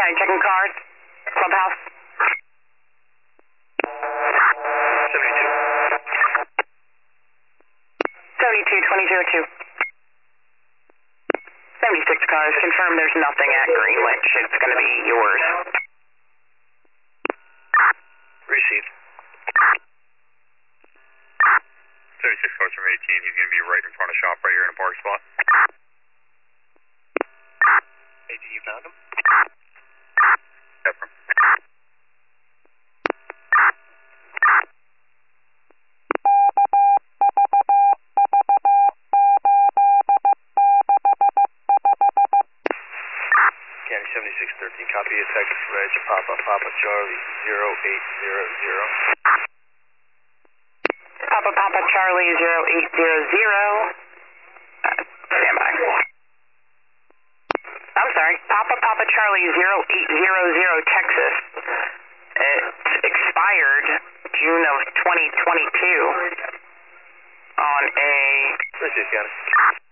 County, checking cars. Clubhouse. 72, 2002. 76 cars, confirm there's nothing at Greenwich. It's going to be yours. Received. 76 cars from 18, he's going to be right in front of shop right here in a park spot. AD, you found him? Confirm. County 7613, copy a Texas Reg, Papa Charlie 0800. Papa Charlie 0800. Stand by. I'm sorry. Papa Charlie 0800 Texas. It expired June of 2022 on a... Received, County.